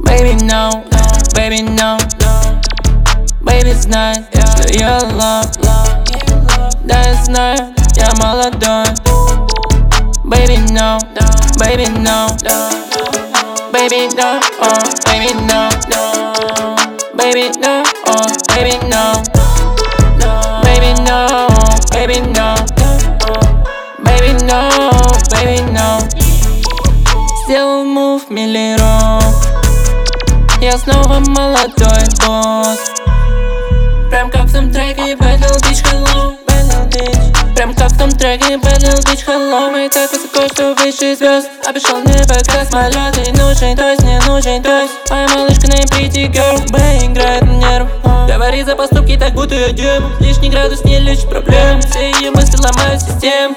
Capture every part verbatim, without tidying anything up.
Baby, no, baby, no. Baby, знай, что я love. Да, я знаю, я молодой. Baby, no, baby, no. Baby, no, oh, baby, no. Baby, no, oh, baby, no. Baby, no, baby, no. Baby, no, baby, no. Сделал мув миллион. Я снова молодой босс. Прям как в том треке Battle Beach Hello, Battle Beach. Прям как в том треке Battle Beach Hello. Мы так высоко, что выше звезд. Обошел небо как самолет. И нужен тост, не нужен тост. Моя малышка на pretty girl. Бэй играет на нерв. Говорит за поступки, так будто я дем. Лишний градус не лечит проблем. Все ее мысли ломают систему.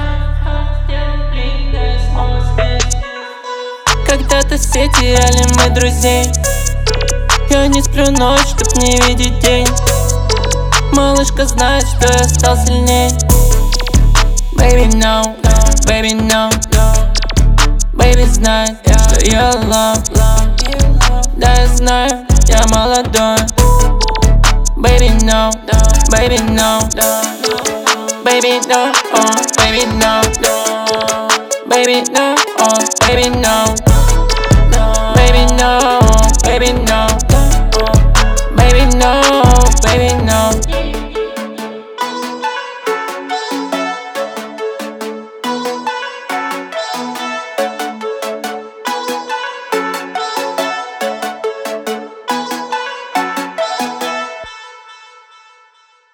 Когда-то все теряли мы друзей. Я не сплю ночь, чтоб не видеть день. Малышка знает, что я стал сильней. Baby, no, baby, no. Baby, знает, что я love. Да, я знаю, я молодой. Baby, no, baby, no. Baby, no, oh, baby, no. Baby, no, oh, baby, no. Baby, no, baby, no. Baby, no, baby, no.